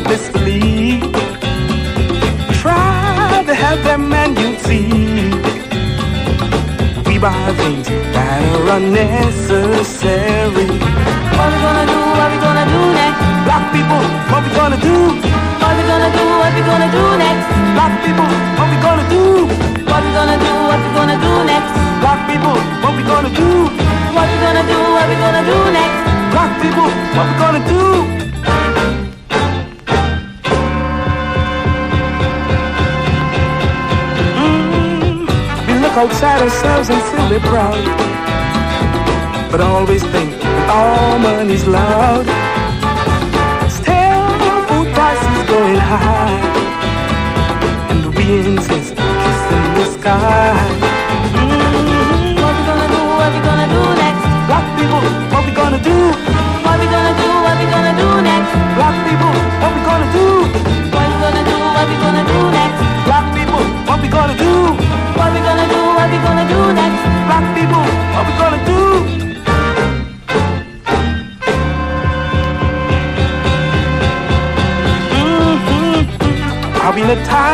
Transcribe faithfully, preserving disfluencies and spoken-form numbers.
blissfully. Try to help them and you'll see we buy things that are unnecessary. What we gonna do, what we gonna do next? Black people, what we gonna do? What we gonna do, what we gonna do next? Black people, what we gonna do? What we gonna do, what we gonna do next? Black people, what we gonna do? What we gonna do, what we gonna do next? Black people, what we gonna do? Outside ourselves and feel we're proud, but always think that all money's loud. Still, food prices going high, and we insist kiss in the sky. Mm-hmm. What we gonna do, what we gonna do next? Black people, what we gonna do? What we gonna do, what we gonna do next? Black people, what we gonna do? What we gonna do, what we gonna do next? Black people, what we gonna do? What we gonna do, what we gonna do next? Black people, what we gonna do? Mm-hmm. I'll be in a time